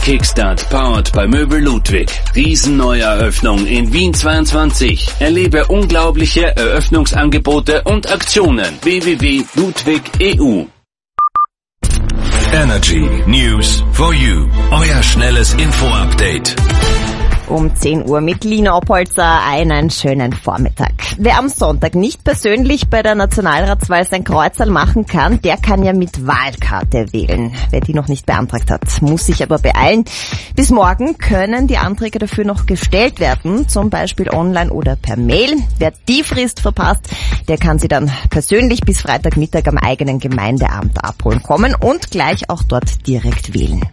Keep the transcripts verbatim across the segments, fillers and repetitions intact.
Kickstart powered bei Möbel Ludwig. Riesenneueröffnung in Wien zweiundzwanzig. Erlebe unglaubliche Eröffnungsangebote und Aktionen. w w w punkt ludwig punkt e u. Energy News for You. Euer schnelles Info-Update. Um zehn Uhr mit Lina Opolzer einen schönen Vormittag. Wer am Sonntag nicht persönlich bei der Nationalratswahl sein Kreuzerl machen kann, der kann ja mit Wahlkarte wählen. Wer die noch nicht beantragt hat, muss sich aber beeilen. Bis morgen können die Anträge dafür noch gestellt werden, zum Beispiel online oder per Mail. Wer die Frist verpasst, der kann sie dann persönlich bis Freitagmittag am eigenen Gemeindeamt abholen kommen und gleich auch dort direkt wählen.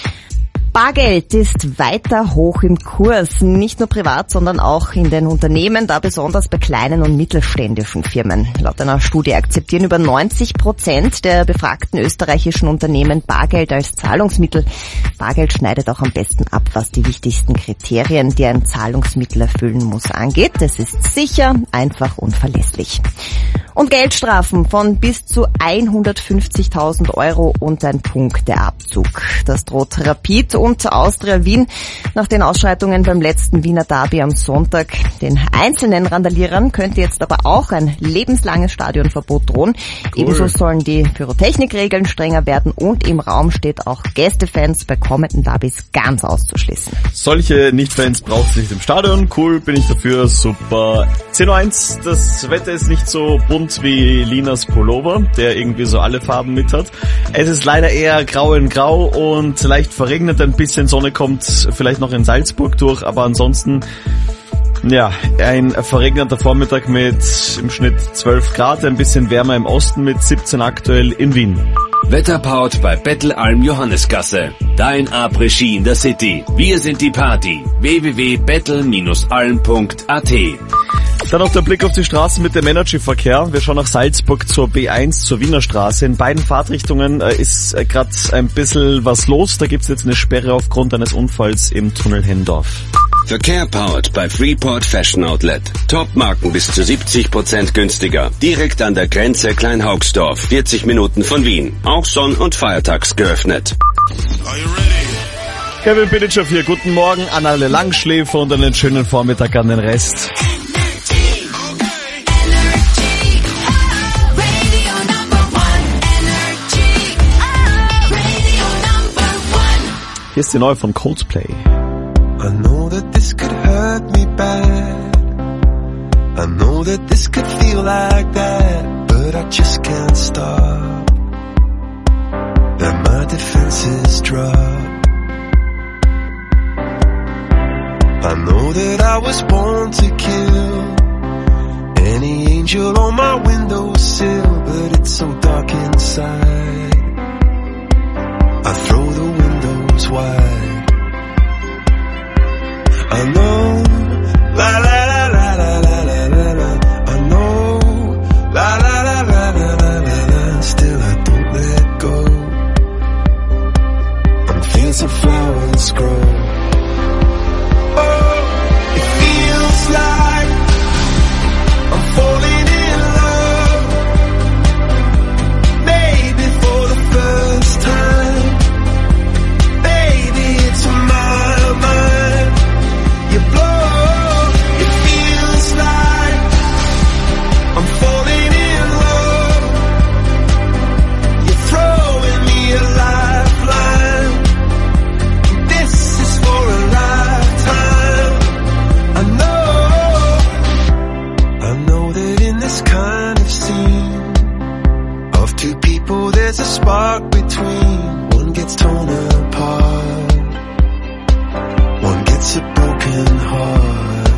Bargeld ist weiter hoch im Kurs, nicht nur privat, sondern auch in den Unternehmen, da besonders bei kleinen und mittelständischen Firmen. Laut einer Studie akzeptieren über neunzig Prozent der befragten österreichischen Unternehmen Bargeld als Zahlungsmittel. Bargeld schneidet auch am besten ab, was die wichtigsten Kriterien, die ein Zahlungsmittel erfüllen muss, angeht. Es ist sicher, einfach und verlässlich. Und Geldstrafen von bis zu hundertfünfzigtausend Euro und ein Punkteabzug. Das droht Rapid und Austria Wien nach den Ausschreitungen beim letzten Wiener Derby am Sonntag. Den einzelnen Randalierern könnte jetzt aber auch ein lebenslanges Stadionverbot drohen. Cool. Ebenso sollen die Pyrotechnikregeln strenger werden und im Raum steht auch Gästefans bei kommenden Derbys ganz auszuschließen. Solche Nicht-Fans braucht es nicht im Stadion. Cool, bin ich dafür, super. zehn Uhr eins, das Wetter ist nicht so bunt wie Linas Pullover, der irgendwie so alle Farben mit hat. Es ist leider eher grau in grau und leicht verregnet, ein bisschen Sonne kommt vielleicht noch in Salzburg durch, aber ansonsten, ja, ein verregneter Vormittag mit im Schnitt zwölf Grad, ein bisschen wärmer im Osten mit siebzehn aktuell in Wien. Wetterpaut bei Bettelalm Johannesgasse. Dein Après-Ski in der City. Wir sind die Party. w w w punkt bettel Bindestrich alm punkt a t. Dann noch der Blick auf die Straßen mit dem Energy-Verkehr. Wir schauen nach Salzburg zur B eins, zur Wiener Straße. In beiden Fahrtrichtungen äh, ist äh, gerade ein bisschen was los. Da gibt's jetzt eine Sperre aufgrund eines Unfalls im Tunnel Hendorf. Verkehr powered bei Freeport Fashion Outlet. Top-Marken bis zu siebzig Prozent günstiger. Direkt an der Grenze Kleinhaugsdorf, vierzig Minuten von Wien. Auch sonn- und feiertags geöffnet. Kevin Pillager hier. Guten Morgen an alle Langschläfer und einen schönen Vormittag an den Rest. Hier ist die neue von Coldplay. I know that this could hurt me bad. I know that this could feel like that, but I just can't stop. And my defenses drop. I know that I was born to kill any angel on my windowsill, but it's so dark inside. I throw the windows wide. I know, la la la la la la la la la. I know, la la la la la la la la. Still I don't let go. And fields of flowers grow. Oh, it feels like I'm falling in love. Maybe for the first time. Baby, it's my mind. You blow, it feels like I'm falling in love. You're throwing me a lifeline. This is for a lifetime. I know, I know that in this kind of scene of two people there's a spark between. One gets torn apart, one gets a broken heart.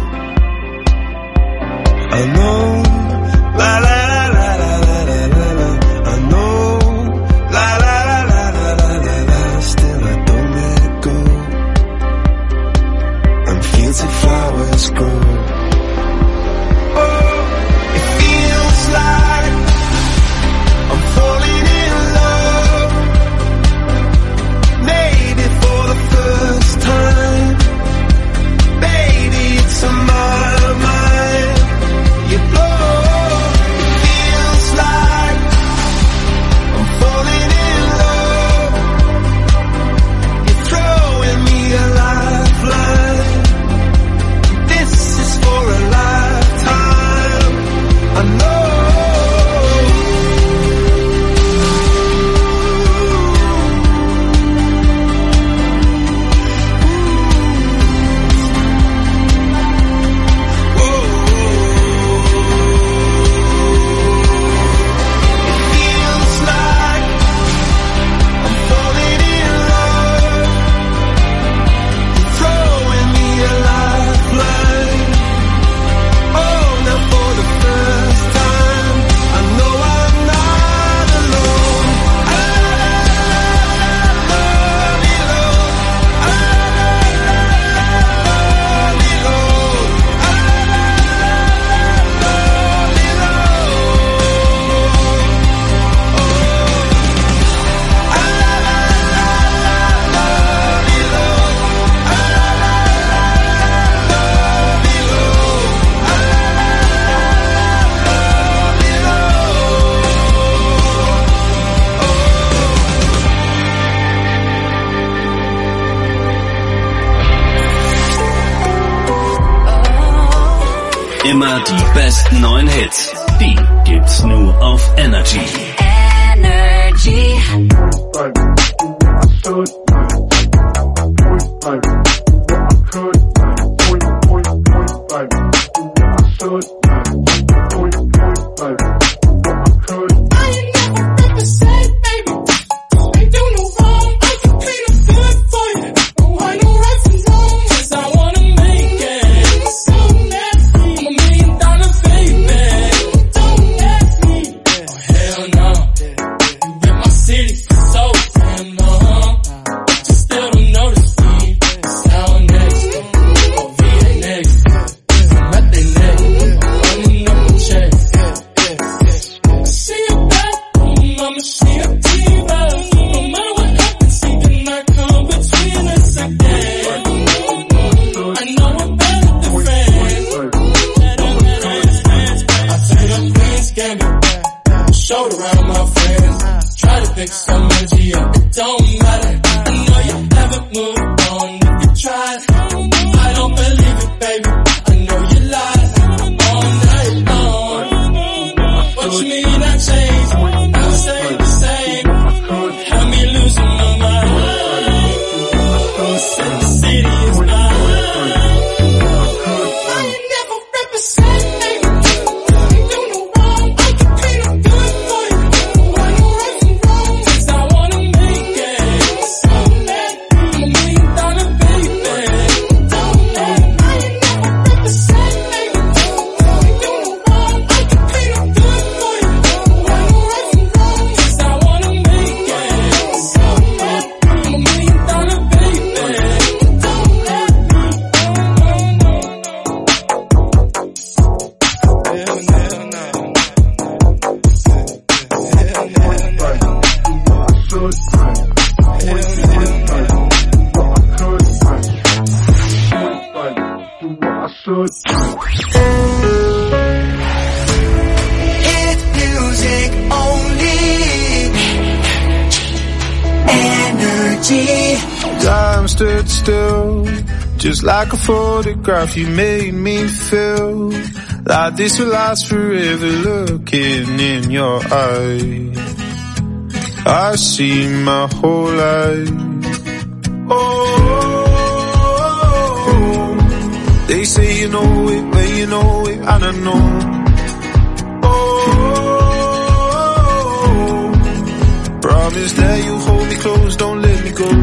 I know, la la la la la la la la. I know, la la la la la la la la. Still I don't let go. And fields of flowers grow. Oh, it feels like I'm falling in love. Maybe for the first time. Baby, it's on my mind. You blow, it Immer die besten neuen Hits. Die gibt's nur auf Energy. Energy. Just like a photograph, you made me feel like this will last forever. Looking in your eyes, I see my whole life. Oh, they say you know it, but you know it, I don't know. Oh, promise that you hold me close, don't let me go.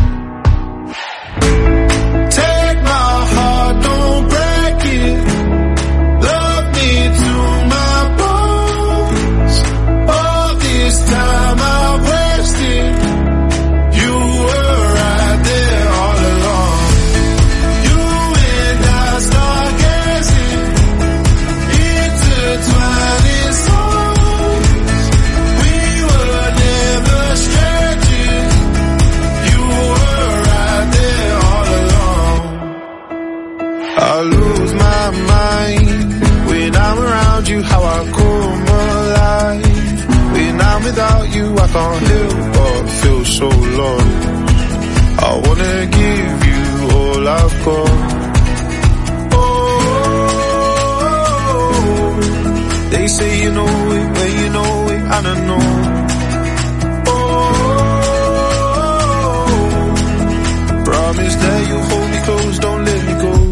Don't break it. Love me to my bones. All this time I wasted. You were right there all along. You and I start gazing, intertwining souls. We were never strangers. You were right there all along. I lose my mind when I'm around you, how I come alive. When I'm without you, I can't help but feel so lost. I wanna give you all I've got. Oh, they say you know it, but you know it, I don't know. Oh, promise that you hold me close, don't let me go.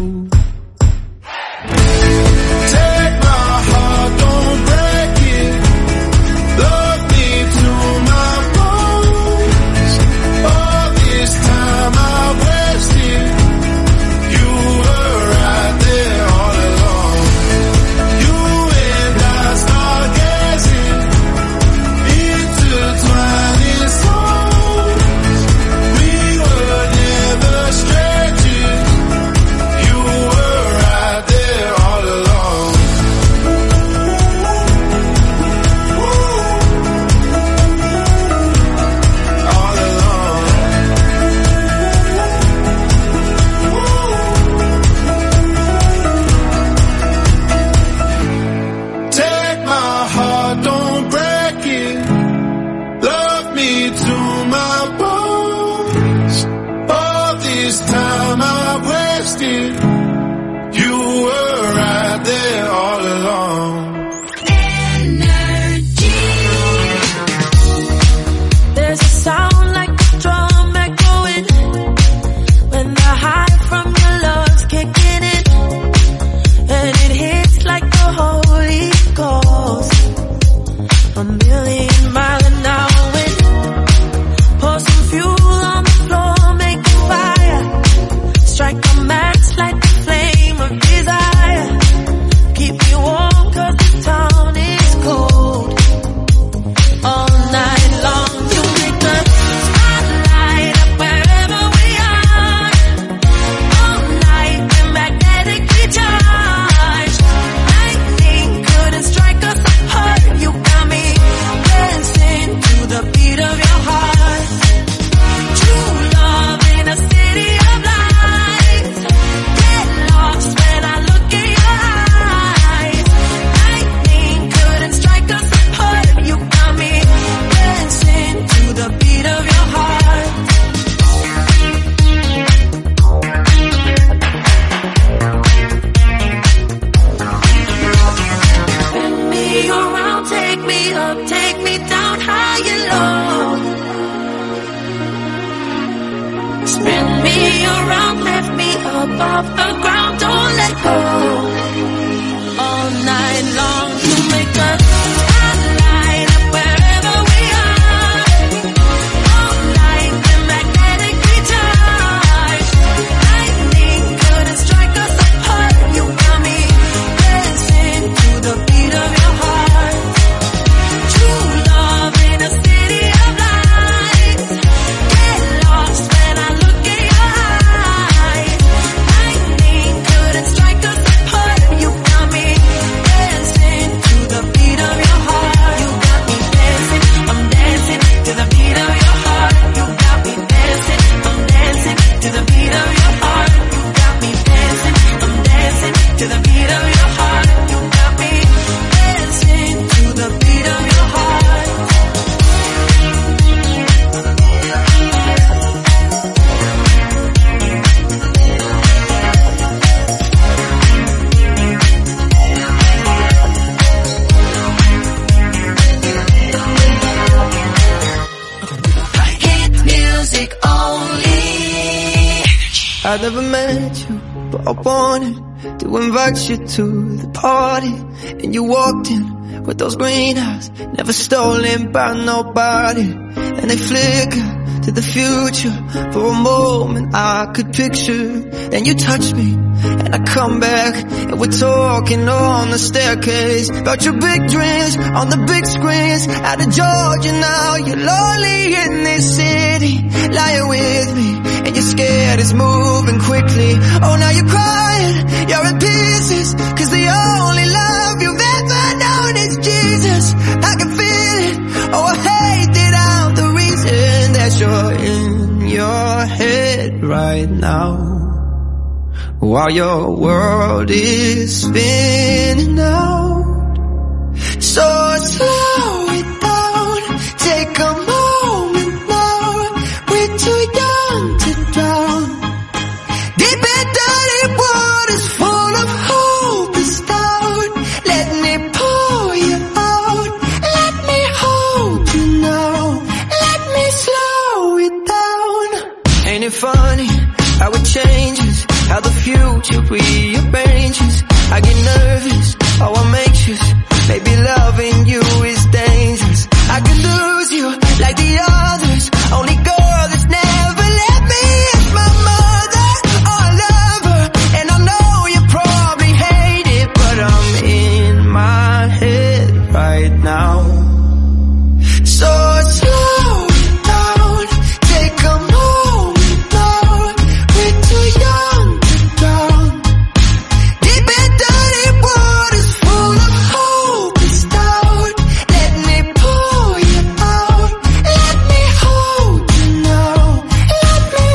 I never met you, but I wanted to invite you to the party. And you walked in with those green eyes, never stolen by nobody. And they flicker to the future. For a moment I could picture. Then you touch me and I come back, and we're talking on the staircase about your big dreams on the big screens. Out of Georgia now, you're lonely in this city, lying with me, and you're scared it's moving quickly. Oh, now you're crying, you're in pieces, cause the only love you've ever known is Jesus. I can feel it, oh I hate that I'm the reason that you're in your head right now, while your world is spinning out. So slow it down, take a moment now. We're too young to drown. Deep and dirty waters full of hope is down. Let me pull you out. Let me hold you now. Let me slow it down. Ain't it funny how it changes, how the future rearranges? I get nervous, oh I'm anxious. Maybe loving you is dangerous. I could lose you like the others. Only girl that's never left me is my mother. Oh, I love her, and I know you probably hate it, but I'm in my head right now. So slow it down, take a moment now. We're too young to drown. Deep and dirty waters full of hope is down. Let me pull you out. Let me hold you now. Let me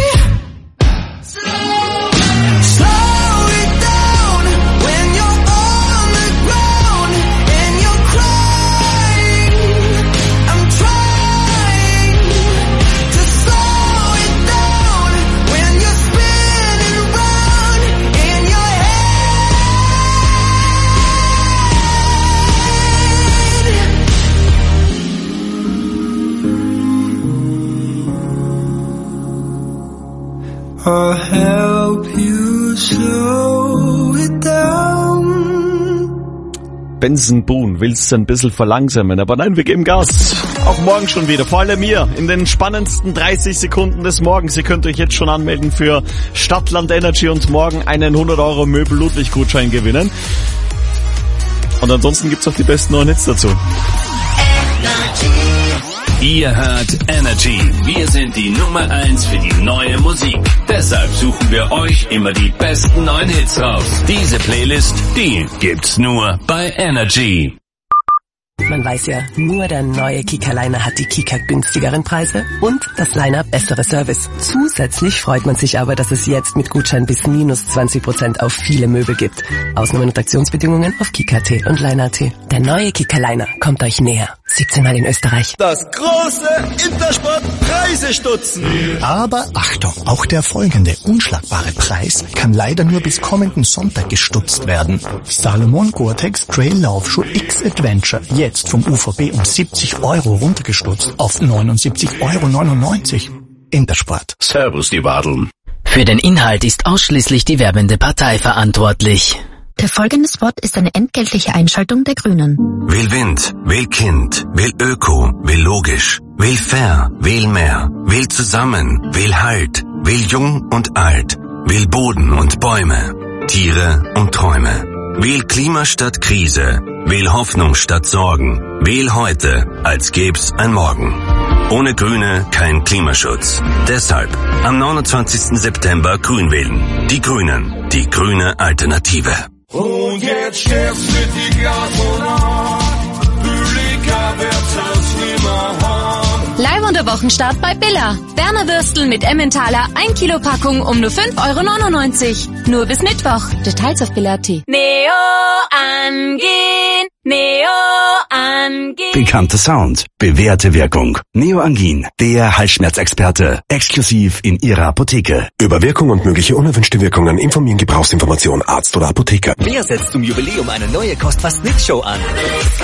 slow it down when you're on the ground and you're crying. I'm trying to slow it down when you're spinning round in your head. I'll help you slow it down. Benson Boone will's ein bisschen verlangsamen, aber nein, wir geben Gas. Auch morgen schon wieder, vor allem ihr, in den spannendsten dreißig Sekunden des Morgens. Ihr könnt euch jetzt schon anmelden für Stadtland Energy und morgen einen hundert Euro Möbel-Ludwig-Gutschein gewinnen. Und ansonsten gibt's auch die besten neuen Hits dazu. Ihr hört Energy. Wir sind die Nummer eins für die neue Musik. Deshalb suchen wir euch immer die besten neuen Hits raus. Diese Playlist, die gibt's nur bei Energy. Man weiß ja, nur der neue Kika-Liner hat die Kika günstigeren Preise und das Liner bessere Service. Zusätzlich freut man sich aber, dass es jetzt mit Gutschein bis minus zwanzig Prozent auf viele Möbel gibt. Ausnahmen und Aktionsbedingungen auf Kika Punkt at und Liner Punkt at. Der neue Kika-Liner kommt euch näher. siebzehn Mal in Österreich. Das große Intersport-Preisestutzen. Aber Achtung, auch der folgende unschlagbare Preis kann leider nur bis kommenden Sonntag gestutzt werden. Salomon Gore-Tex Trail Laufschuh X Adventure, jetzt vom U V B um siebzig Euro runtergestutzt auf neunundsiebzig Euro neunundneunzig. Intersport. Servus, die Wadeln. Für den Inhalt ist ausschließlich die werbende Partei verantwortlich. Der folgende Spot ist eine entgeltliche Einschaltung der Grünen. Will Wind, will Kind, will Öko, will logisch, will fair, will mehr, will zusammen, will Halt, will jung und alt, will Boden und Bäume, Tiere und Träume. Will Klima statt Krise, will Hoffnung statt Sorgen, will heute, als gäb's ein Morgen. Ohne Grüne kein Klimaschutz. Deshalb am neunundzwanzigsten September grün wählen. Die Grünen, die grüne Alternative. Und jetzt stirbst du die Gastronaut, Publika wird's als nimmer haben. Live und der Wochenstart bei Billa. Berner Würstel mit Emmentaler, ein Kilo Packung um nur fünf Euro neunundneunzig. Nur bis Mittwoch. Details auf Billa Punkt at. Neo Angin, Neo Angin. Bekannter Sound, bewährte Wirkung. Neoangin, der Halsschmerzexperte. Exklusiv in Ihrer Apotheke. Über Wirkung und mögliche unerwünschte Wirkungen informieren Gebrauchsinformation Arzt oder Apotheker. Wer setzt zum Jubiläum eine neue Kost-was-nix-Show an?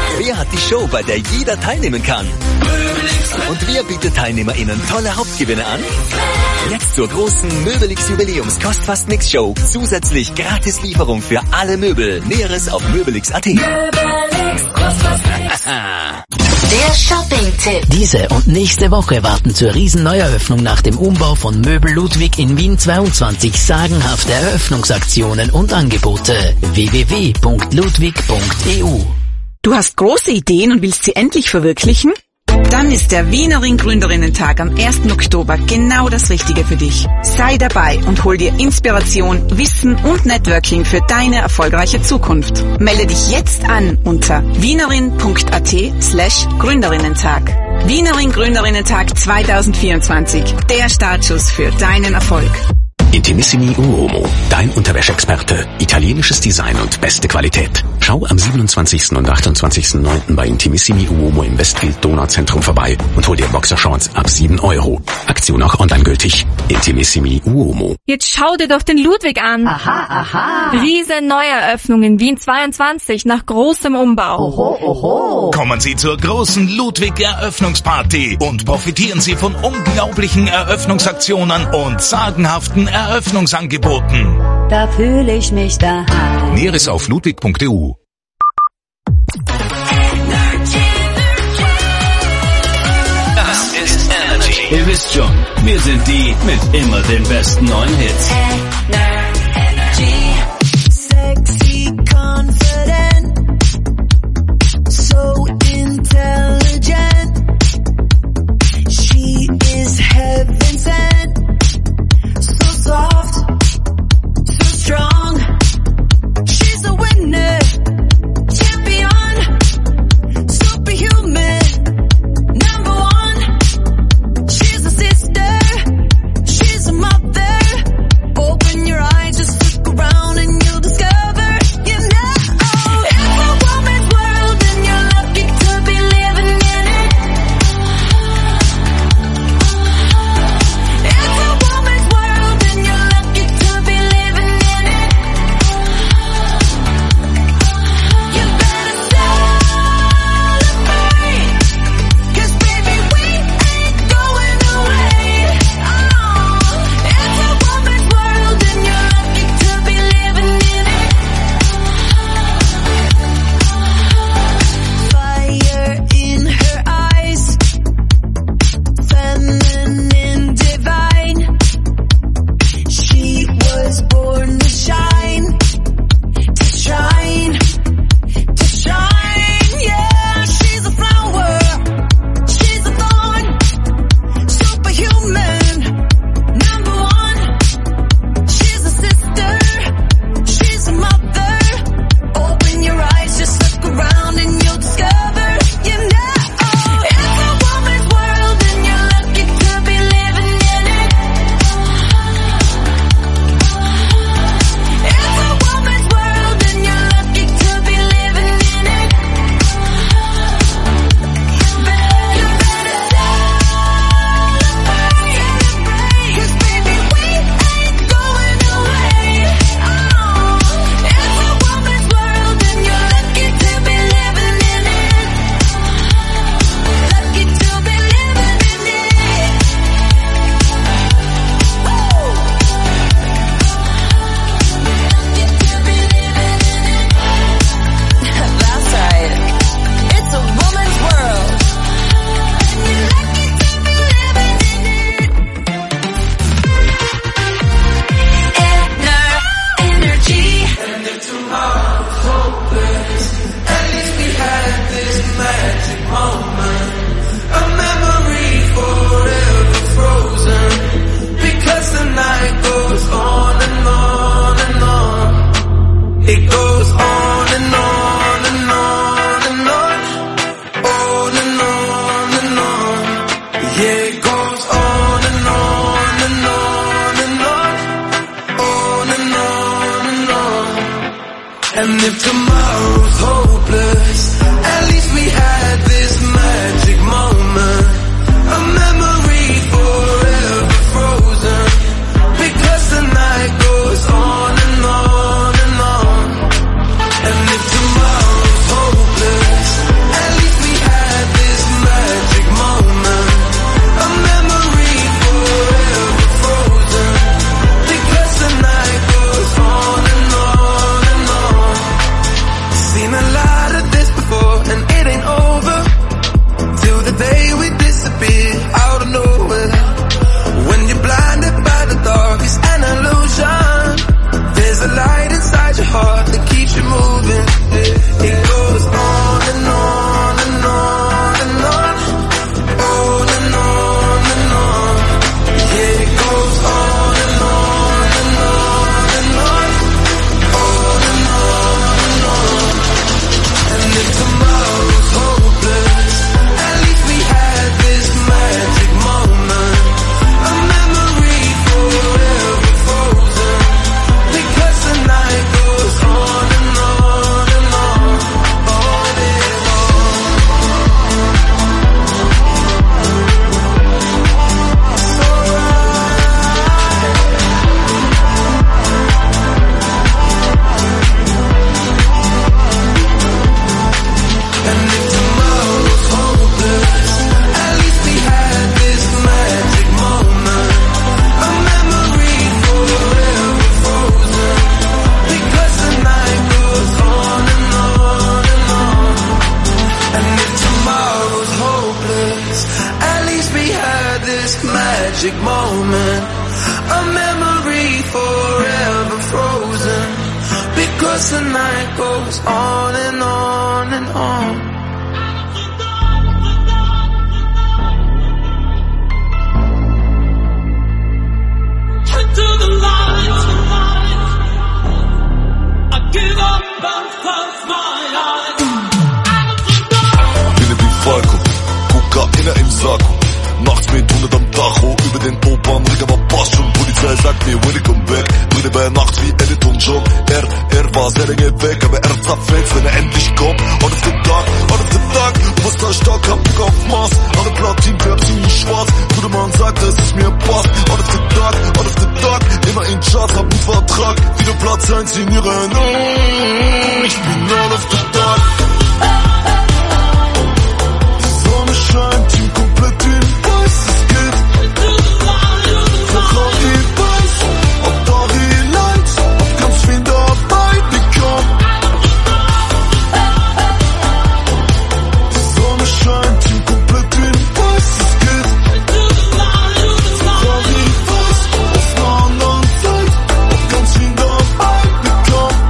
Wer hat die Show, bei der jeder teilnehmen kann? Und wer bietet TeilnehmerInnen tolle Hauptgewinne an? Jetzt zur großen Möbelix Jubiläums Kost fast nix Show. Zusätzlich gratis Lieferung für alle Möbel. Näheres auf möbelix punkt at. Möbelix, kost fast nix. Der Shopping-Tipp. Diese und nächste Woche warten zur Riesenneueröffnung nach dem Umbau von Möbel Ludwig in Wien zweiundzwanzig sagenhafte Eröffnungsaktionen und Angebote. w w w punkt ludwig punkt e u. Du hast große Ideen und willst sie endlich verwirklichen? Dann ist der Wiener Ring Gründerinnen-Tag am ersten Oktober genau das Richtige für dich. Sei dabei und hol dir Inspiration, Wissen und Networking für deine erfolgreiche Zukunft. Melde dich jetzt an unter wienerin punkt at slash Gründerinnen-Tag. Wiener Ring Gründerinnen-Tag zweitausendvierundzwanzig. Der Startschuss für deinen Erfolg. Intimissimi Uomo, dein Unterwäscheexperte. Italienisches Design und beste Qualität. Schau am siebenundzwanzigsten und achtundzwanzigsten neunten bei Intimissimi Uomo im Westfield Donauzentrum vorbei und hol dir Boxershorts ab sieben Euro. Aktion auch online gültig. Intimissimi Uomo. Jetzt schau dir doch den Ludwig an. Aha, aha. Riesen Neueröffnung in Wien zweiundzwanzig nach großem Umbau. Oho, oho. Kommen Sie zur großen Ludwig-Eröffnungsparty und profitieren Sie von unglaublichen Eröffnungsaktionen und sagenhaften Eröffnungsangeboten. Da fühle ich mich daheim. Näheres auf ludwig punkt e u. Das ist Energy. Ihr wisst schon, wir sind die mit immer den besten neuen Hits. Sexy, confident, so intelligent. She is heaven sent, so soft, so strong. She's a winner, champion, superhuman, number one. She's a sister, she's a mother. Open your eyes, just look around and you'll discover, you know, it's a woman's world and you're lucky to be living in it. It's a woman's world and you're lucky to be living in it. You better celebrate, 'cause baby we ain't going away. Oh, it's a woman's world and you're lucky to be living in it. Fire in her eyes, feminine, divine. She was born to shine, to shine, to shine. Yeah, she's a flower, she's a thorn, superhuman, number one. She's a sister, she's a mother. Open your eyes, just look around and you'll discover, you know, it's a woman's world and you're lucky to be living in it. It's a woman's world and you're lucky to be living in it. You better, better celebrate, 'cause baby we ain't going away. Oh, it's a woman's world and you're lucky to be living in it. Lucky to be living in it. Woo! Lucky to be living in it. That's right. It's a woman's world. And you're lucky to be living in it. Inner energy. And if tomorrow's hopeless, at least we had this magic moment. A memory forever frozen. Because the night goes on and on and on. It goes on and on and on and on. On and on and on. Yeah, it goes on and on and on and on. On and on and on. And if tomorrow's hopeless, at least we had this magic moment. A memory forever frozen. Because the night goes on and on and on. And if tomorrow's hopeless, magic moment, a memory forever frozen, because the night goes on and on and on. To the light, I give up and close my eyes. Bin wie Falco, Kokainer im Sakko, nachts mit hundert am Tacho, über den Opernring, aber passt schon, Polizei sagt mir, when ich komm weg, Brille bei Nacht wie Elton John, er, er war sehr lange weg, aber er zerfällt, wenn er endlich kommt, out of the dark, out of the dark, du warst da stark, hab Bock auf Mars, alle Platin, färbt ziemlich schwarz, gute Mann sagt, dass es mir passt, out of the dark, out of the dark, immer in Charts, hab einen Vertrag, wieder Platz eins in ihren, mm, ich bin out of the dark. Die Sonne scheint, Team komplett in weiß, es geht, Ferrari weiß, ob da die Lights, ob ganz viel dabei bekommen. Die Sonne scheint, Team komplett in weiß, es geht, Ferrari weiß, auf einer anderen Seite, ob ganz viel dabei bekommen.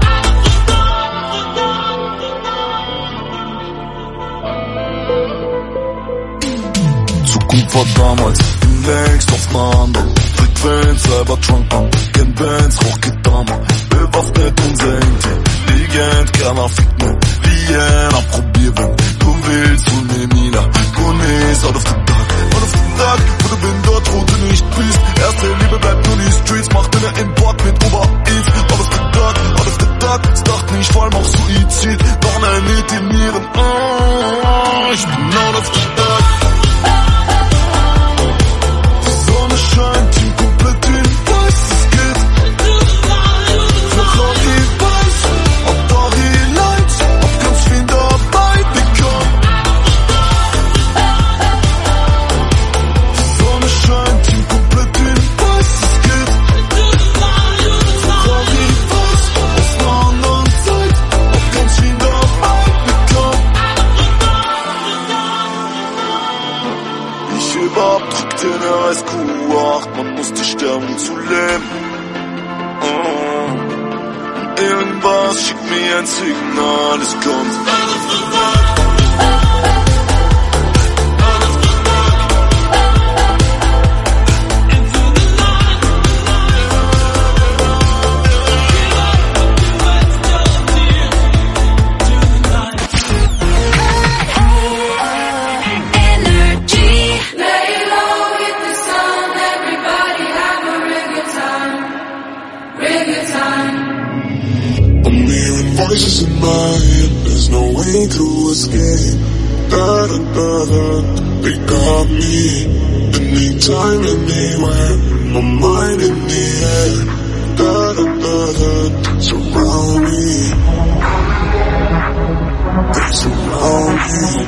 Zukunft war damals, bin längst auf einer anderen Frequenz, Cybertrunk an, Gen Bands, Rocketama, bewaffnet unser Intelligent, keiner fickt mir, Vienna, probier, wenn du willst, hol mir Mina, Gunis, out of the dark, out of the dark, wo du bin dort, wo du nicht bist, erste Liebe bleibt nur die Streets, macht in der Import mit Uber Eats, out of the dark, out of the dark, es dachte nicht, vor allem auch Suizid, noch ein Hit in ihren, oh, ich bin out of the dark. Scheint Team komplett in weiß, es geht, Ferrari weiß, ob da die Lights, ob ganz viel dabei bekommen. Die Sonne scheint, Team komplett in weiß, es geht, Ferrari weiß, auf einer anderen Seite, ob ganz viel dabei bekommen. Ich überabdrückte in der Highschool, man musste sterben zu leben. Oh. Und irgendwas schickt mir ein Signal, es kommt. Voices in my head, there's no way to escape. Da da da da, they got me. Anytime, anywhere, my mind in the air. Da da da da, surround me. They surround me.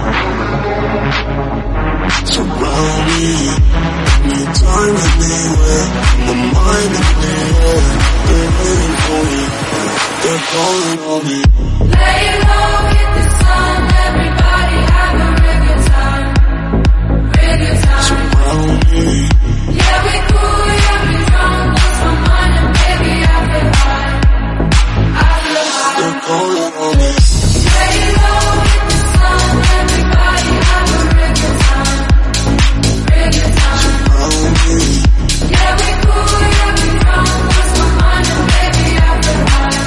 Surround me. Anytime, anywhere, my mind in the air. They're waiting for me. They're calling on me. Lay low, hit the sun, everybody have a real good time, real good time. Surround me. Yeah, we cool, yeah, we drunk, lost my mind and baby I feel high, I feel high. They're calling on me. Lay low, hit the sun, everybody have a real good time, real good time. Surround me. Yeah, we cool, yeah, we drunk, lost my mind and baby I feel high.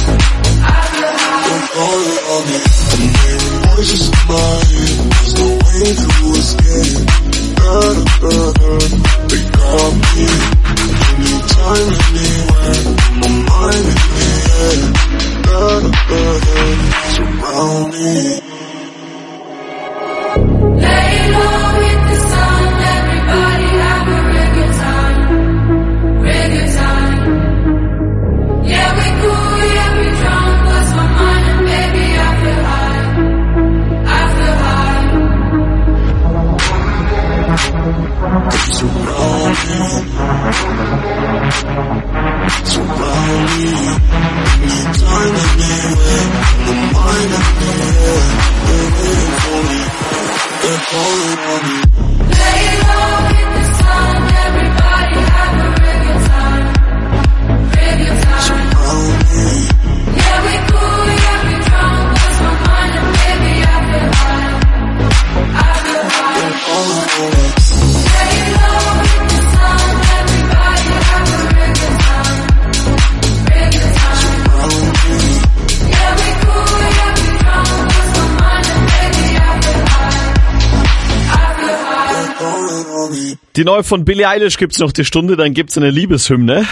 Calling on me. I'm hearing voices in my head. There's no way to escape. Da da da da, they got me. Anytime, anywhere, my mind in the air. Da da da da, surround me. Lay low, hit the sun, everybody have a real good time, real good time. Yeah, we cool, yeah, we drunk, lost my mind and baby I feel high, I feel high. They surround me. Surround me. Anytime, anywhere, my mind in the air. Die neue von Billie Eilish gibt's noch die Stunde, dann gibt's eine Liebeshymne.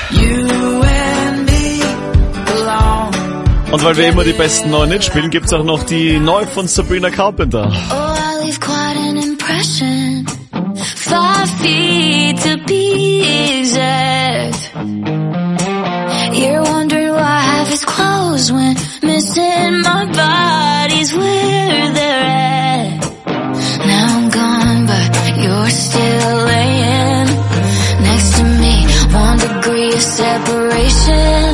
Und weil wir immer die besten neuen Hits spielen, gibt's auch noch die neue von Sabrina Carpenter. Oh, I leave quite an impression. Five feet to be exact. You're wondering why I have his clothes when missing my body's where they're at. Now I'm gone, but you're still laying next to me. One degree of separation.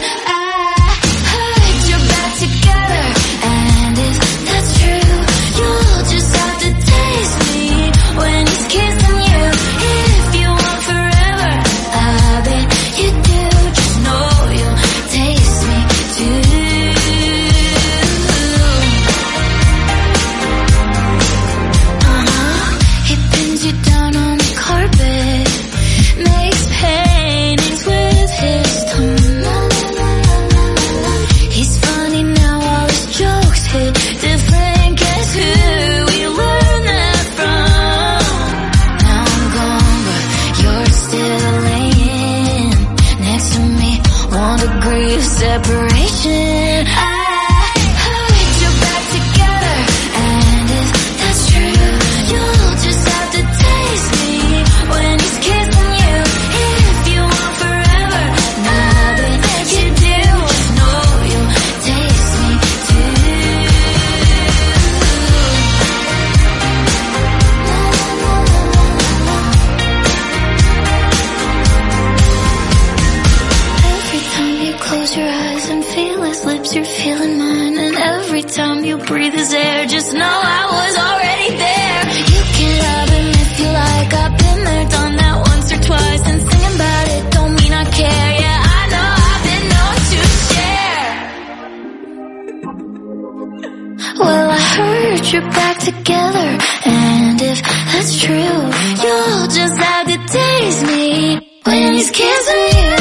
Separation. I put you back together, and if that's true, you'll just have to taste me when he's kissing you. If you want forever, now that you do, just know you'll taste me too. Every time you close your eyes and feel his lips, you're feeling mine. And every time you breathe his air, just know I was already there. You can love him if you like. I've been there, done that once or twice. And singing about it don't mean I care. Yeah, I know I've been known to share. Well, I heard you're back together, and if that's true, you'll just have to taste me when he's kissing you.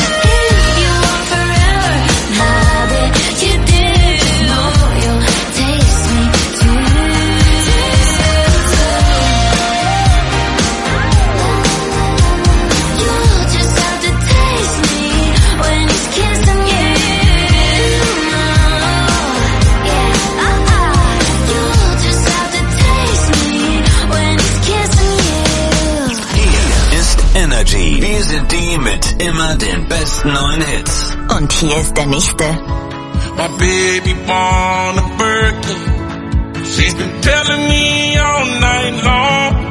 Energy. Wir sind die mit immer den besten neuen Hits. Und hier ist der nächste. My baby born a Birkin. She's been telling me all night long.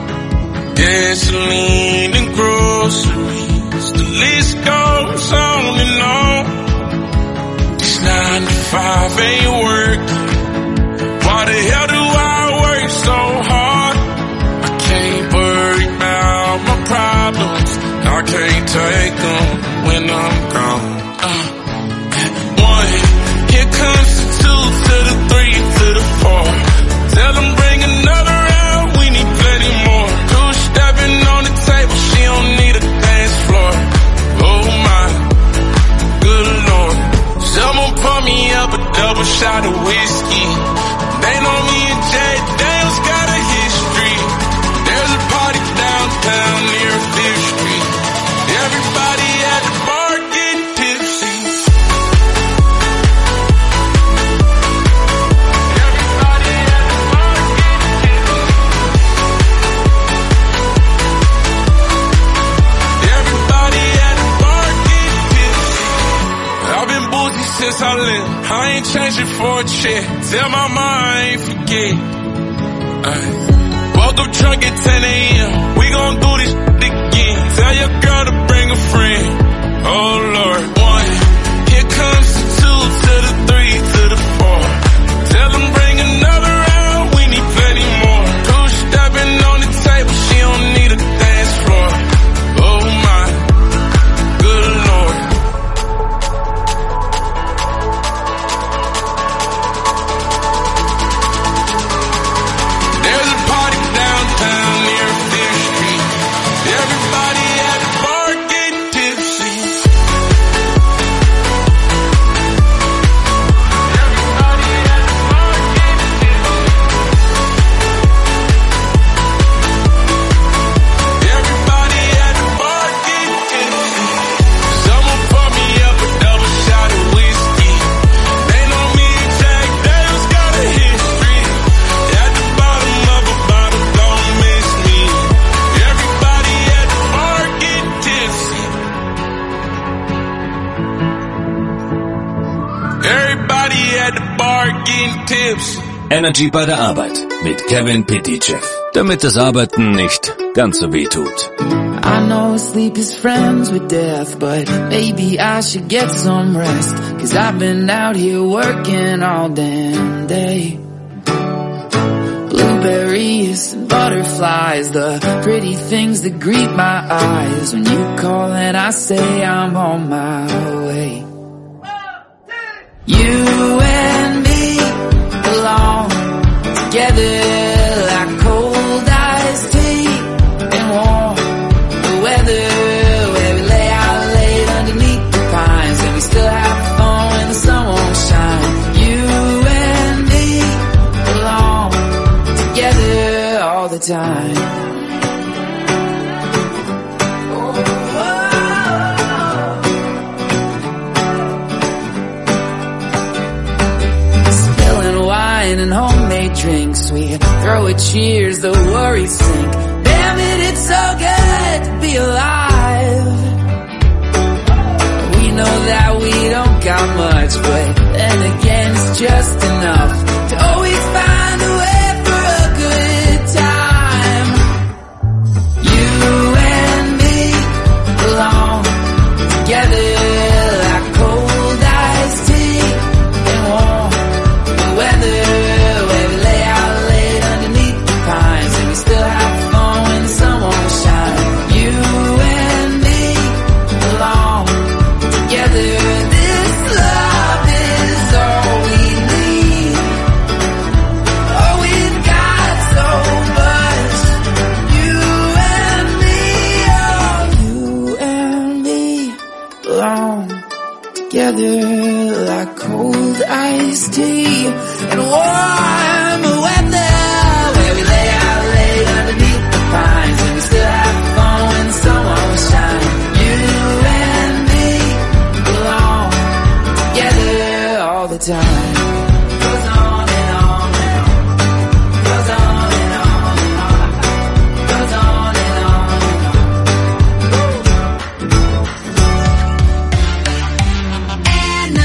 Gasoline and groceries, the list goes on and on. This nine to five ain't working. Why the hell do I work so hard? I can't worry about my problems. I can't take them when I'm gone. Uh, one, here comes the two to the three to the four. Tell them bring another round, we need plenty more. Two stepping on the table, she don't need a dance floor. Oh my, good lord. Someone pour me up a double shot of whiskey. They know me and Jay Daniels got a history. There's a party downtown near Fifth Street. Everybody at the bar getting tipsy. Everybody at the bar getting tipsy. Everybody at the bar getting tipsy. I've been boozy since I left. I ain't changing for a check. Tell my mom I ain't forget. Ay. Woke up drunk at ten a.m. We gon' do this again. Tell your girl to bring a friend. Oh Lord. One, here comes the two to the three to the four. Tell them bring another round, we need plenty more. Two stepping on the table, she don't need a dance floor. Oh my, good lord. There's a party downtown near Fifth Street. Energy bei der Arbeit mit Kevin Pitychev. Damit das Arbeiten nicht ganz so weh tut. I know sleep is friends with death, but maybe I should get some rest, 'cause I've been out here working all damn day. Blueberries and butterflies, the pretty things that greet my eyes when you call and I say I'm on my way. You and me belong together like cold iced tea and warm the weather, where we lay out late underneath the pines and we still have fun when the sun won't shine. You and me belong together all the time. And homemade drinks, we throw a cheers, the worries sink. Damn it, it's so good to be alive. We know that we don't got much, but then again it's just enough to always find a way for a good time. You and me belong together like cold iced tea and warm the weather. Together like cold iced tea and warm weather, where we lay out late underneath the pines and we still have fun when the sun won't shine. You and me belong together all the time. Goes on and on and on. Goes on and on and on. Goes on and on and on.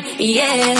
yeah.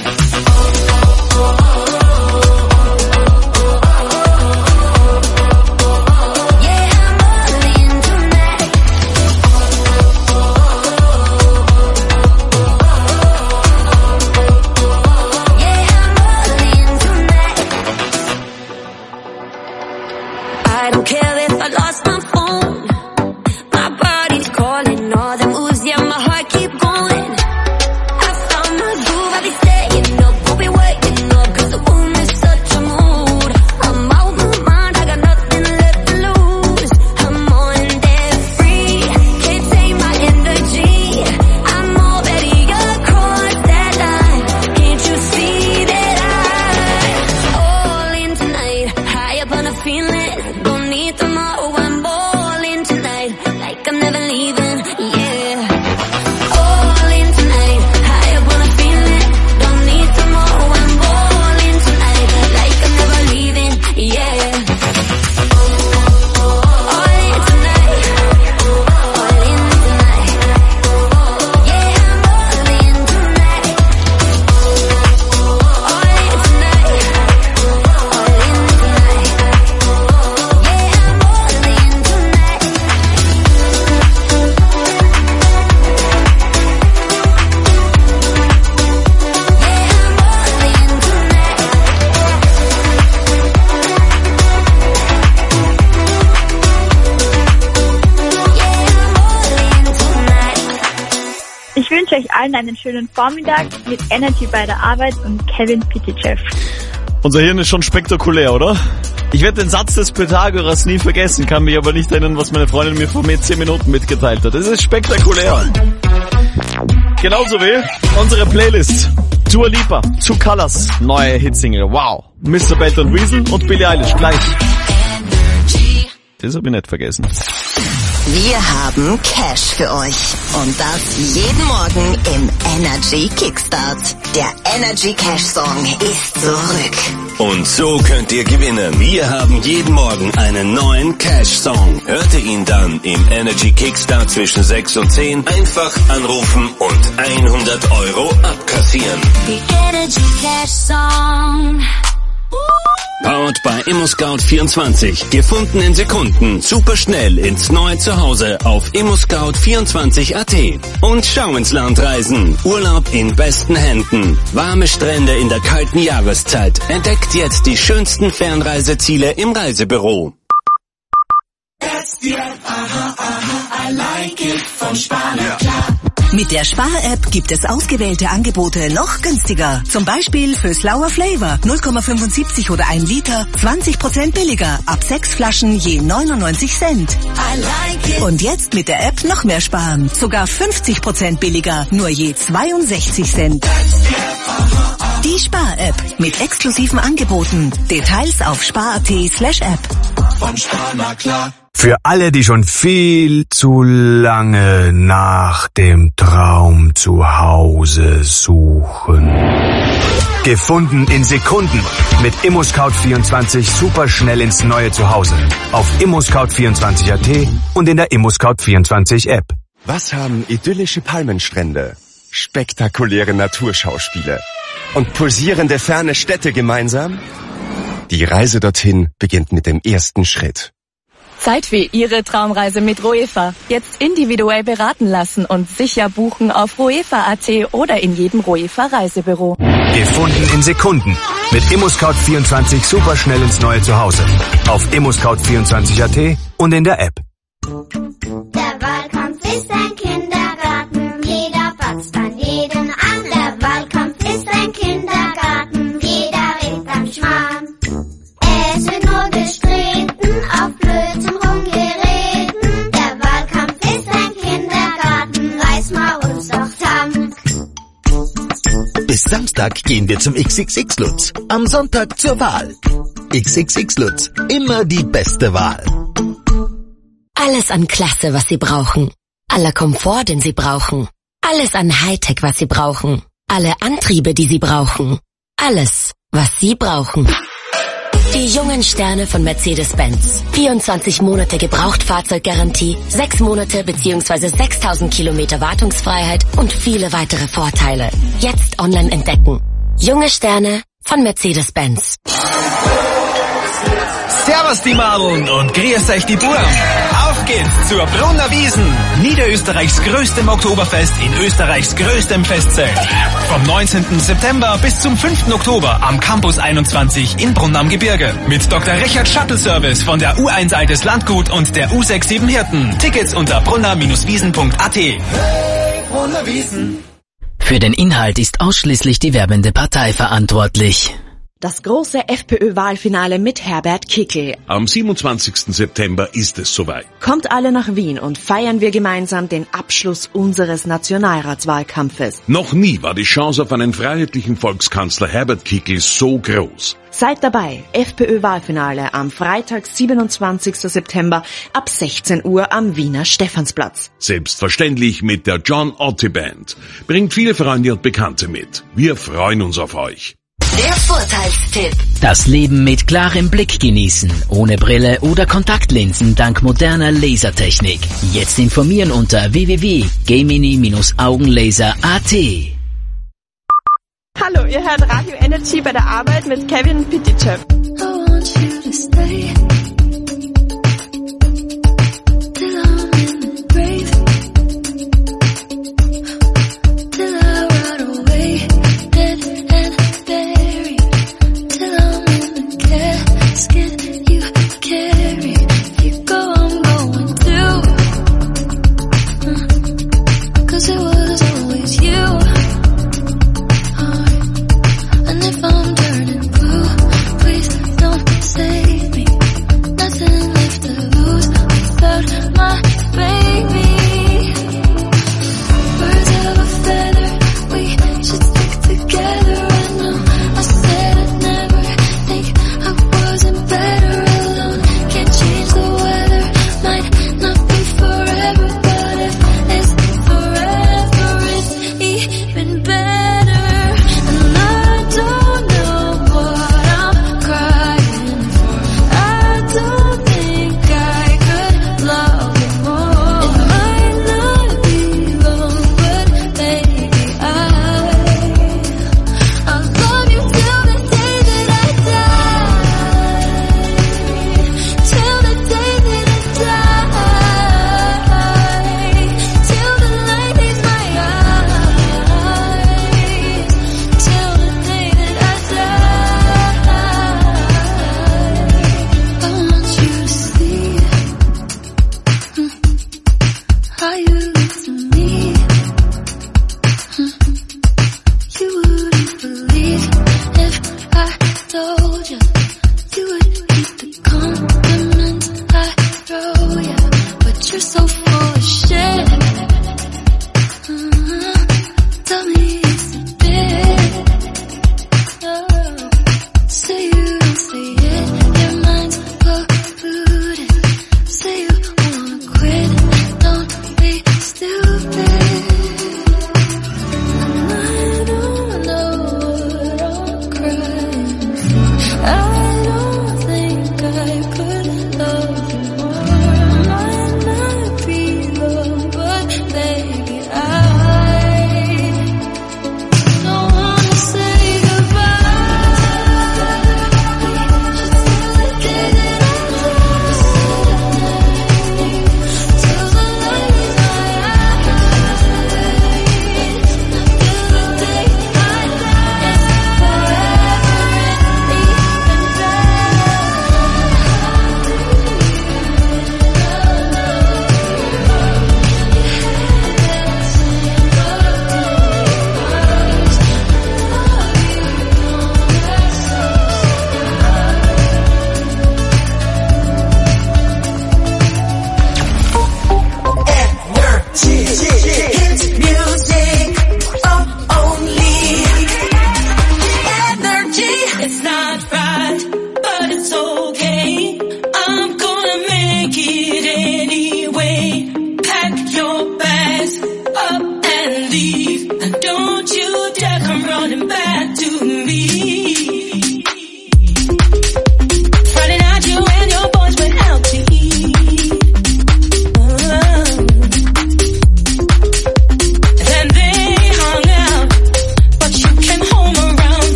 I don't care if I lost my phone. My body's calling, all the moves, yeah, my heart keep going. I found my groove, I'll be staying up, won't be waking up, cause the room is such a mood. I'm out my mind, I got nothing left to lose. I'm on that free, can't take my energy. I'm already across that line, can't you see that I'm all in tonight, high up on a feeling. Don't need tomorrow, I'm balling tonight, like I'm never leaving, yeah. All in tonight, high up on a feeling. Don't need tomorrow, I'm balling tonight, like I'm never leaving, yeah. All in tonight, all in tonight, yeah, I'm all in tonight. All in tonight, all in tonight. Ich wünsche euch allen einen schönen Vormittag mit Energy bei der Arbeit und Kevin Pitychev. Unser Hirn ist schon spektakulär, oder? Ich werde den Satz des Pythagoras nie vergessen, kann mich aber nicht erinnern, was meine Freundin mir vor mir zehn Minuten mitgeteilt hat. Es ist spektakulär. Genauso wie unsere Playlist. Dua Lipa, Two Colors, neue Hitsingle. Wow. Mister Belt und Weasel und Billie Eilish gleich. Das habe ich nicht vergessen. Wir haben Cash für euch. Und das jeden Morgen im Energy Kickstart. Der Energy Cash Song ist zurück. Und so könnt ihr gewinnen. Wir haben jeden Morgen einen neuen Cash-Song. Hört ihr ihn dann im Energy Kickstart zwischen sechs und zehn, einfach anrufen und hundert Euro abkassieren. The Energy Cash Song. Powered bei ImmoScout vierundzwanzig. Gefunden in Sekunden. Super schnell ins neue Zuhause auf immoscout vierundzwanzig Punkt at. Und schau ins Land reisen. Urlaub in besten Händen. Warme Strände in der kalten Jahreszeit. Entdeckt jetzt die schönsten Fernreiseziele im Reisebüro. S D F, aha, aha, I like it vom Spar na klar. Mit der Spar-App gibt es ausgewählte Angebote noch günstiger. Zum Beispiel für Slower Flavor null Komma fünfundsiebzig oder ein Liter zwanzig Prozent billiger. Ab sechs Flaschen je neunundneunzig Cent. I like it. Und jetzt mit der App noch mehr sparen. Sogar fünfzig Prozent billiger. Nur je zweiundsechzig Cent. Die Spar-App mit exklusiven Angeboten. Details auf spar.at slash app. Vom Spar na klar. Für alle, die schon viel zu lange nach dem Traum zu Hause suchen. Gefunden in Sekunden. Mit ImmoScout vierundzwanzig super schnell ins neue Zuhause. Auf immoscout vierundzwanzig Punkt at und in der ImmoScout vierundzwanzig App. Was haben idyllische Palmenstrände, spektakuläre Naturschauspiele und pulsierende ferne Städte gemeinsam? Die Reise dorthin beginnt mit dem ersten Schritt. Zeit für Ihre Traumreise mit Roefa. Jetzt individuell beraten lassen und sicher buchen auf roefa Punkt at oder in jedem Roefa Reisebüro. Gefunden in Sekunden. Mit ImmoScout vierundzwanzig super schnell ins neue Zuhause. Auf immoscout vierundzwanzig Punkt at und in der App. Der Wahlkampf ist ein Kindergarten. Jeder patzt an jeden an. Der Wahlkampf ist ein Kindergarten. Jeder redet am Schmarrn. Es wird nur gestritten, auf Blödsinn rumgereden. Der Wahlkampf ist ein Kindergarten, reiß mal uns doch Tank. Bis Samstag gehen wir zum X X X Lutz. Am Sonntag zur Wahl. X X X Lutz, immer die beste Wahl. Alles an Klasse, was Sie brauchen. Aller Komfort, den Sie brauchen. Alles an Hightech, was Sie brauchen. Alle Antriebe, die Sie brauchen. Alles, was Sie brauchen. Die jungen Sterne von Mercedes-Benz. vierundzwanzig Monate Gebrauchtfahrzeuggarantie, sechs Monate bzw. sechstausend Kilometer Wartungsfreiheit und viele weitere Vorteile. Jetzt online entdecken. Junge Sterne von Mercedes-Benz. Servus die Madeln und grüß euch die Burm. Auf geht's zur Brunner Wiesen. Niederösterreichs größtem Oktoberfest in Österreichs größtem Festzelt. Vom neunzehnten September bis zum fünften Oktober am Campus einundzwanzig in Brunn am Gebirge. Mit Doktor Richard Shuttle Service von der U eins Altes Landgut und der U sechs sieben Hirten. Tickets unter brunner wiesen punkt a t. Hey, Brunner Wiesen. Für den Inhalt ist ausschließlich die werbende Partei verantwortlich. Das große FPÖ-Wahlfinale mit Herbert Kickl. Am siebenundzwanzigsten September ist es soweit. Kommt alle nach Wien und feiern wir gemeinsam den Abschluss unseres Nationalratswahlkampfes. Noch nie war die Chance auf einen freiheitlichen Volkskanzler Herbert Kickl so groß. Seid dabei, FPÖ-Wahlfinale am Freitag, siebenundzwanzigsten September ab sechzehn Uhr am Wiener Stephansplatz. Selbstverständlich mit der John Otti Band. Bringt viele Freunde und Bekannte mit. Wir freuen uns auf euch. Der Vorteilstipp. Das Leben mit klarem Blick genießen, ohne Brille oder Kontaktlinsen dank moderner Lasertechnik. Jetzt informieren unter w w w punkt gemini augenlaser punkt a t. Hallo, ihr hört Radio Energy bei der Arbeit mit Kevin Pitychev.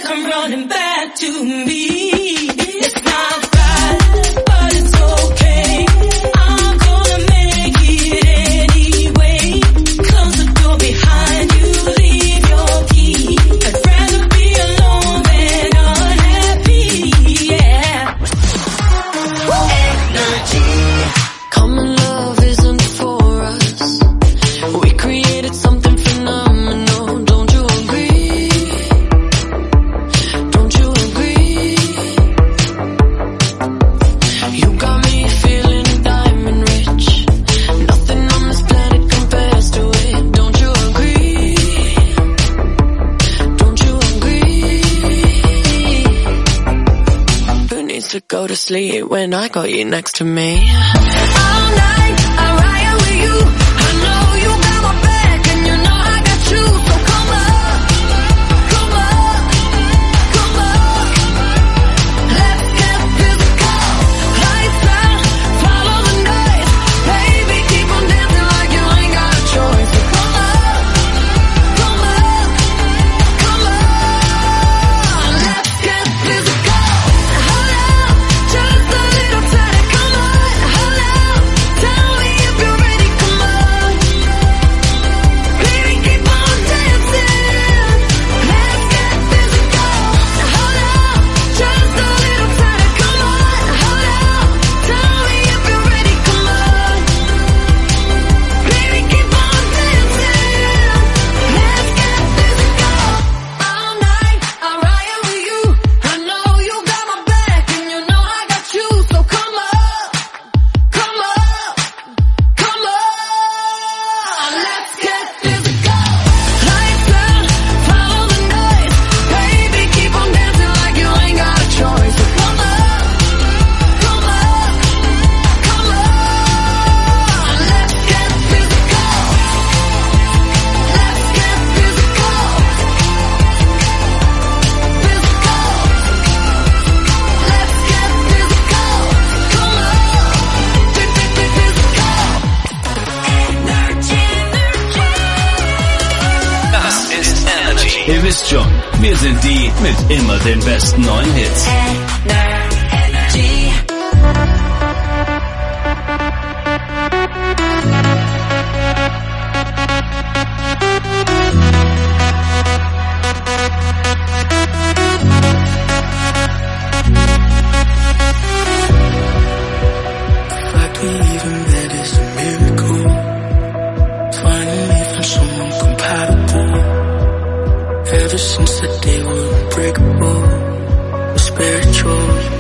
come running back to me. It's not right, but it's okay. I'm gonna make it anyway. Close the door behind you, leave your key. I'd rather be alone than unhappy, yeah. Energy. Common love isn't for us. We created something phenomenal. Don't you agree? Don't you agree? You got me feeling diamond rich. Nothing on this planet compares to it. Don't you agree? Don't you agree? Who needs to go to sleep when I got you next to me? All night I ride with you. I know you got my back and you know I got you. So come up, come up, come up. Let's get physical. Lights out, follow the noise. Baby, keep on dancing like you ain't got a choice. So come up, come up, come on. Let's get physical. Hold up, just a little tighter. Come on, hold up. Tell me if you're ready. Come on, baby, keep on dancing. Let's get physical. Hold up, just a little tighter. Come on, hold up. Tell me if you're ready. Come on, baby, keep on dancing. Let's get physical. All night I ride with you. I know you got my back and you know I got you. So come up, come up, come on. Let's get physical. Lights out, follow the noise. Baby, keep on dancing like you ain't got a choice. So come up, come up, come on. Let's get physical. Let's get physical. Physical. Let's get physical. Come on. Physical. Das ist Energy. Ihr wisst schon, wir sind die mit immer den besten neuen Hits. Energy. fact we even met is a miracle. Finally found someone compatible. Ever since that day we're unbreakable. We're spiritual.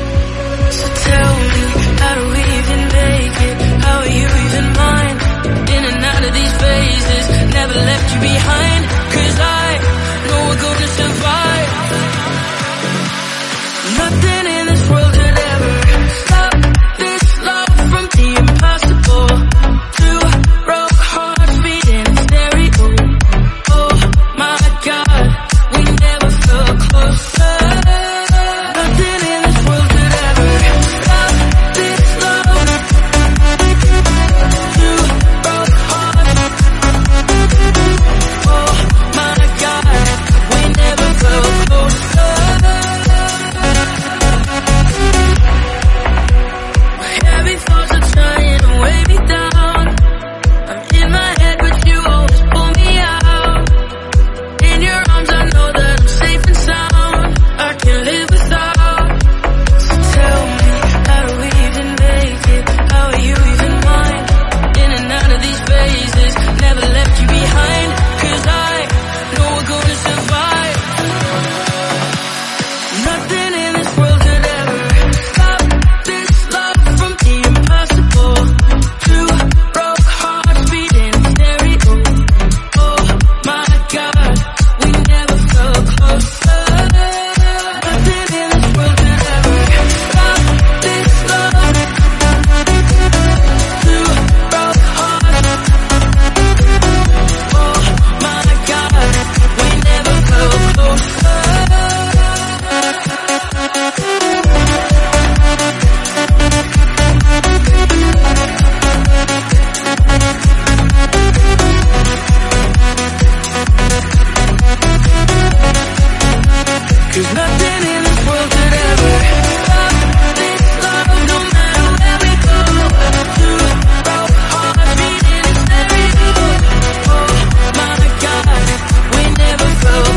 'cause nothing in this world could ever stop this love, no matter where we go. Two broke hearts beating in stereo. Oh my God, we never felt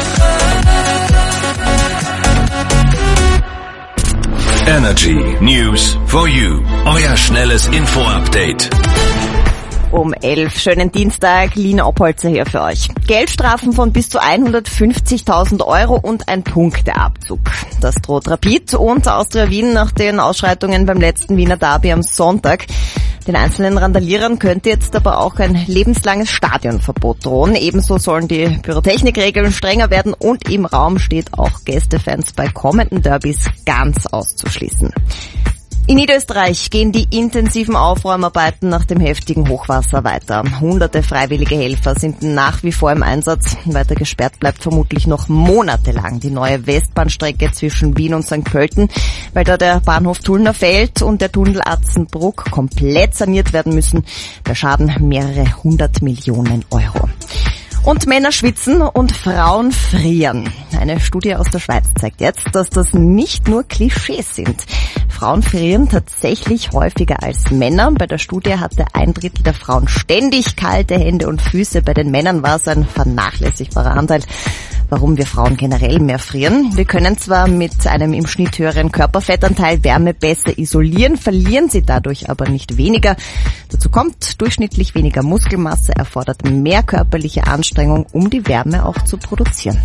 closer. Energy News for You. Euer schnelles Info-Update. Um elf. Schönen Dienstag, Lina Oppolzer hier für euch. Geldstrafen von bis zu hundertfünfzigtausend Euro und ein Punkteabzug. Das droht Rapid und Austria Wien nach den Ausschreitungen beim letzten Wiener Derby am Sonntag. Den einzelnen Randalierern könnte jetzt aber auch ein lebenslanges Stadionverbot drohen. Ebenso sollen die Pyrotechnikregeln strenger werden und im Raum steht auch Gästefans bei kommenden Derbys ganz auszuschließen. In Niederösterreich gehen die intensiven Aufräumarbeiten nach dem heftigen Hochwasser weiter. Hunderte freiwillige Helfer sind nach wie vor im Einsatz. Weiter gesperrt bleibt vermutlich noch monatelang die neue Westbahnstrecke zwischen Wien und Sankt Pölten, weil da der Bahnhof Tullner Feld und der Tunnel Atzenbruck komplett saniert werden müssen. Der Schaden mehrere hundert Millionen Euro. Und Männer schwitzen und Frauen frieren. Eine Studie aus der Schweiz zeigt jetzt, dass das nicht nur Klischees sind. Frauen frieren tatsächlich häufiger als Männer. Bei der Studie hatte ein Drittel der Frauen ständig kalte Hände und Füße. Bei den Männern war es ein vernachlässigbarer Anteil. Warum wir Frauen generell mehr frieren? Wir können zwar mit einem im Schnitt höheren Körperfettanteil Wärme besser isolieren, verlieren sie dadurch aber nicht weniger. Dazu kommt, durchschnittlich weniger Muskelmasse erfordert mehr körperliche Anstrengung, um die Wärme auch zu produzieren.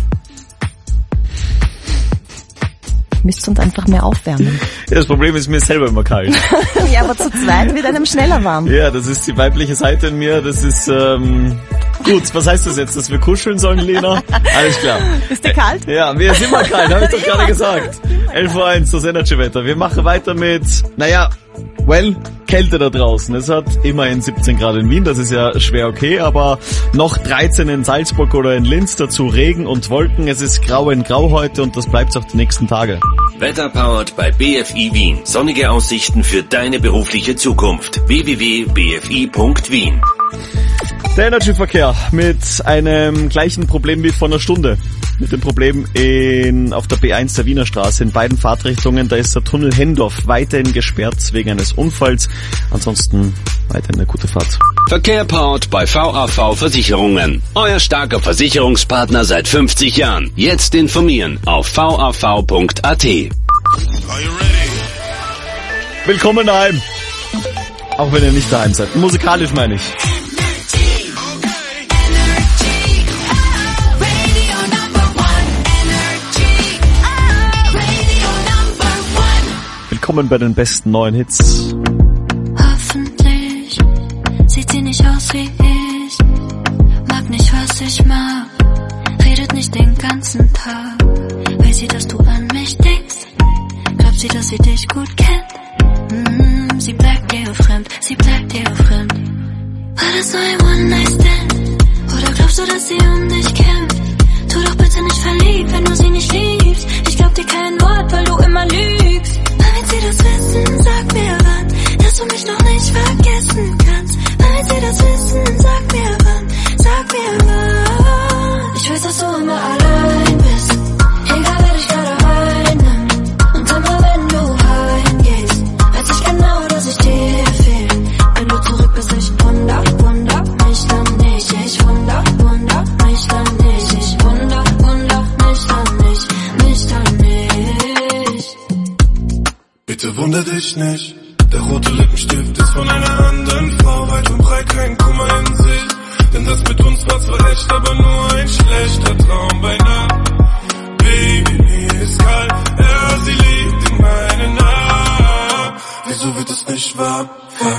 Müsst uns einfach mehr aufwärmen. Ja, das Problem ist, mir ist selber immer kalt. Ja, aber zu zweit wird einem schneller warm. Ja, das ist die weibliche Seite in mir. Das ist, ähm, gut. Was heißt das jetzt, dass wir kuscheln sollen, Lena? Alles klar. Ist dir kalt? Ja, mir ist immer kalt, habe ich doch gerade gesagt. elf Uhr eins, das Energy-Wetter. Wir machen weiter mit, naja, well, Kälte da draußen. Es hat immerhin siebzehn Grad in Wien, das ist ja schwer okay, aber noch dreizehn in Salzburg oder in Linz, dazu Regen und Wolken. Es ist grau in grau heute und das bleibt auch die nächsten Tage. Wetter powered bei B F I Wien. Sonnige Aussichten für deine berufliche Zukunft. w w w punkt b f i punkt wien. Der Energy-Verkehr mit einem gleichen Problem wie vor einer Stunde. Mit dem Problem in, auf der B eins der Wiener Straße in beiden Fahrtrichtungen. Da ist der Tunnel Hendorf weiterhin gesperrt wegen eines Unfalls. Ansonsten weiterhin eine gute Fahrt. Verkehr powered bei V A V Versicherungen. Euer starker Versicherungspartner seit fünfzig Jahren. Jetzt informieren auf v a v punkt a t. Willkommen daheim. Auch wenn ihr nicht daheim seid. Musikalisch meine ich. Willkommen bei den besten neuen Hits. Hoffentlich sieht sie nicht aus wie ich, mag nicht, was ich mag, redet nicht den ganzen Tag. Weiß sie, dass du an mich denkst? Glaubt sie, dass sie dich gut kennt? Mm, sie bleibt dir fremd, sie bleibt dir fremd. War das nur ein One-Night-Stand? Oder glaubst du, dass sie um dich kämpft? Tu doch bitte nicht verliebt, wenn du sie nicht liebst. Ich glaub dir kein Wort, weil du immer lügst. Wenn sie das wissen, sag mir wann, dass du mich noch nicht vergessen kannst. Wenn sie das wissen, sag mir wann, sag mir wann. Ich weiß, dass du immer allein bist, egal wer dich gerade weinen. Und immer wenn du heimgehst, weiß ich genau, dass ich dir fehl. Wenn du zurück bist, ich wunder, wunder mich dann nicht. Ich wunder, wunder mich dann nicht. Ich wunder, wunder mich dann nicht, mich dann nicht. Bitte wunder dich nicht, der rote Lippenstift ist von einer anderen Frau. Weit und breit kein Kummer in Sicht, denn das mit uns war zwar echt, aber nur ein schlechter Traum bei Nacht. Baby, mir ist kalt, ja, sie liegt in meinen Armen. Wieso wird es nicht wahr?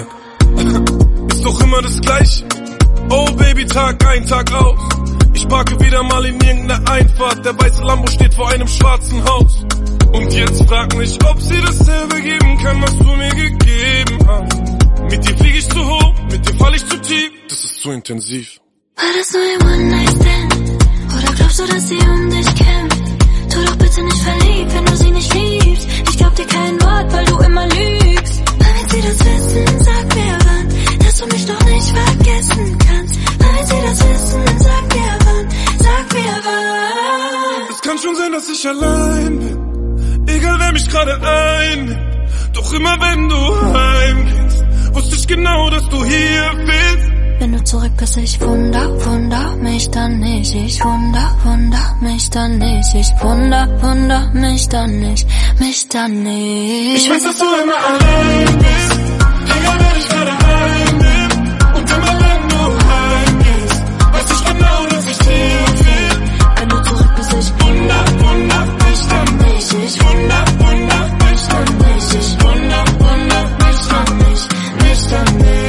Fuck. Ist doch immer das Gleiche. Oh Baby, Tag ein, Tag aus. Ich parke wieder mal in irgendeiner Einfahrt. Der weiße Lambo steht vor einem schwarzen Haus. Und jetzt frag mich, ob sie dasselbe geben kann, was du mir gegeben hast. Mit dir flieg ich zu hoch, mit dir fall ich zu tief. Das ist zu intensiv. War das nur ein One-Night-Stand? Oder glaubst du, dass sie um dich kämpft? Tu doch bitte nicht verliebt, wenn du sie nicht liebst. Ich glaub dir kein Wort, weil du immer lügst. Wenn sie das wissen, sag mir wann, dass du mich noch nicht vergessen kannst. Wenn sie das wissen, sag mir wann, sag mir wann. Es kann schon sein, dass ich ich allein bin, egal wer mich gerade einnimmt. Doch immer wenn du heimgehst, wusste ich genau, dass du hier bist. Wenn du zurück bist, ich wunder, wunder mich dann nicht. Ich wunder, wunder mich dann nicht. Ich wunder, wunder mich dann nicht. Mich dann nicht. Ich weiß, dass du immer allein bist, egal wer dich gerade einnimmt. Und immer wenn du heimgehst, weiß ich genau, dass ich hier bin. Wenn du zurück bist, ich wunder, wunder mich dann nicht. Ich wunder, wunder mich dann nicht. Ich wunder, wunder mich dann nicht. Mich dann nicht.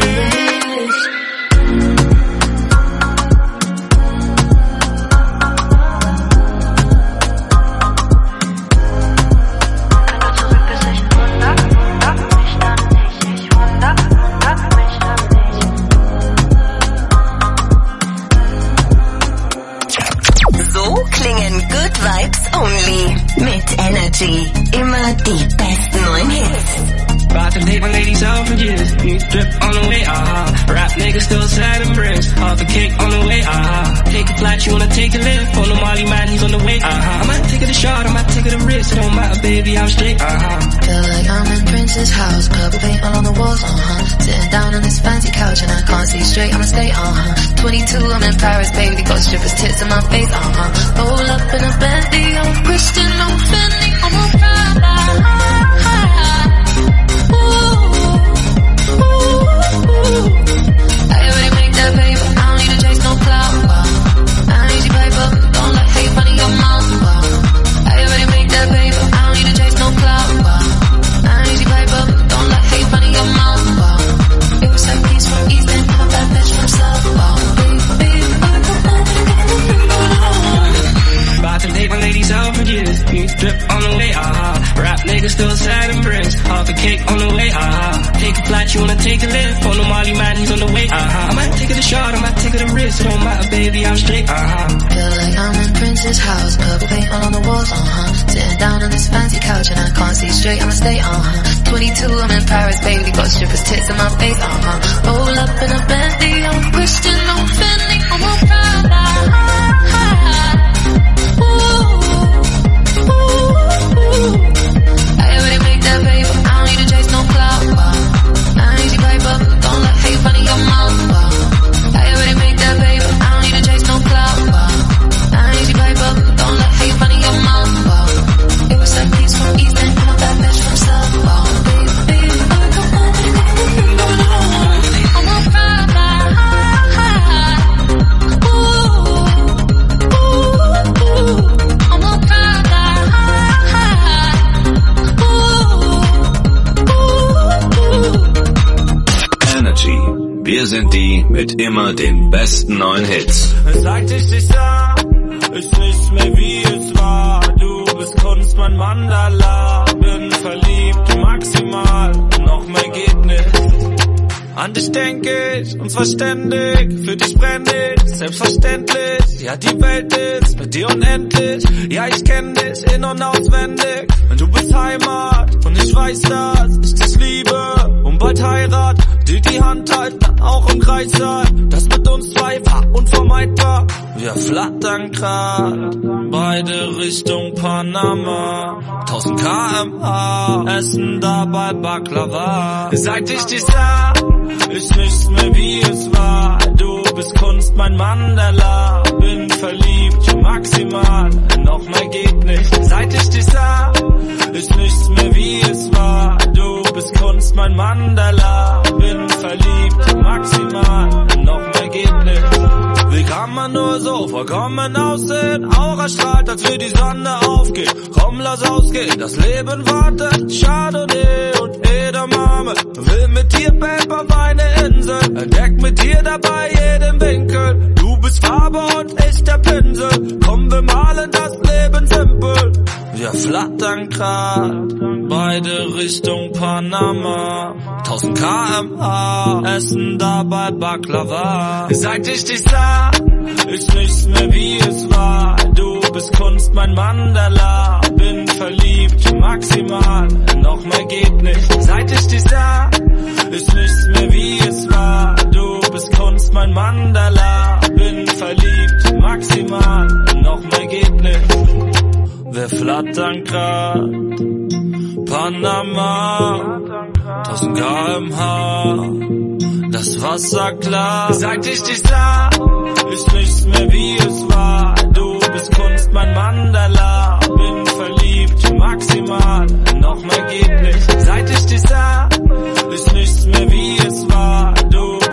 Good Vibes Only mit Energy. Immer die besten neuen Hits. About to take my ladies out for years. You drip on the way, ah. Rap niggas still sad and bricks. Half a cake on the way, ah. Take a flight, you wanna take a lift. On the Molly man, he's on the way, ah. I might take it a shot, I might take it a risk. It don't matter, baby, I'm straight, ah. Feel like I'm in Prince's house. Purple paint all on the walls, uh-huh. Sitting down on this fancy couch and I can't see straight, I'ma stay, uh-huh. twenty-two, I'm in Paris, baby. Got strippers' tits in my face, uh-huh. Roll up in a Bentley, I'm Christian, I'm Fendi, I'm a Prada. Everybody make that paper, I don't need to chase no clout. I don't need your paper, don't let hate money your mouth. Everybody make that paper, I don't need to chase no clout. I don't need your paper, don't let hate money your mouth. It was like peace from East End, I'm a bad bitch from South. About to take my ladies out for years. You drip on the way, ah. Rap niggas still sad and bricks. Half a cake on the way, ah. Take a flight, you wanna take a lift. On the Molly man, he's on the way, ah. I might take it a shot, I might take it a risk. It don't matter, baby, I'm straight, ah. Feel like I'm in Prince's house. Purple paint all on the walls, uh-huh. Sitting down on this fancy couch and I can't see straight, I'ma stay, uh-huh. twenty-two, I'm in Paris, baby. Got strippers' tits in my face, uh-huh. Roll up in a Bentley, I'm Christian, I'm Fendi, I'm a Prada. Everybody make that paper, I don't need to chase no clout. I don't need your paper, don't let hate funny your mouth. Everybody make that paper, I don't need to chase no clout. I don't need your paper, don't let hate funny your mouth. It was like peace from East End, I'm a bad bitch from South. I'm a Prada. I'm a Prada. Energy. Wir sind die mit immer den besten neuen Hits. Seit ich dich sah, ist nichts mehr wie es war. Du bist Kunst, mein Mandala. Bin verliebt, maximal, noch mehr geht nicht. An dich denk ich, und zwar ständig. Für dich brenn ich, selbstverständlich. Ja, die Welt ist mit dir unendlich. Ja, ich kenn dich in- und auswendig. Du bist Heimat, und ich weiß, dass ich dich liebe. Und bald Heirat, dir die Hand halten, auch im Kreis sein. Das mit uns zwei war unvermeidbar. Wir flattern grad, beide Richtung Panama. tausend Kilometer pro Stunde, essen dabei Baklava. Seit ich dich sah, ist nichts mehr wie es war. Du bist Kunst, mein Mandala. Bin verliebt, maximal, noch mehr geht nicht. Seit ich dich sah, ist nichts mehr wie es war. Du bist Kunst, mein Mandala. Bin verliebt, maximal, noch mehr geht nicht. Wie kann man nur so vollkommen aussehen? Aura strahlt, als wir die Sonne aufgeht. Komm, lass ausgehen, das Leben wartet. Chardonnay und Edamame. Will mit dir Paper, meine Insel. Entdeck mit dir dabei jeden Winkel. Du bist Farbe und ich der Pinsel. Komm, wir malen das Leben simpel. Wir flattern grad, beide Richtung Panama. tausend Kilometer pro Stunde, essen dabei Baklava. Seit ich dich sah, ist nichts mehr wie es war. Du bist Kunst, mein Mandala. Bin verliebt, maximal, noch mehr geht nicht. Seit ich dich sah, ist nichts mehr wie es war. Du bist Kunst, mein Mandala. Bin verliebt, maximal, noch mehr geht nicht. Wir Welle flattern grad. Panama, tausend Kilometer pro Stunde, das Wasser klar. Seit ich dich sah, ist nichts mehr wie es war. Du bist Kunst, mein Mandala, bin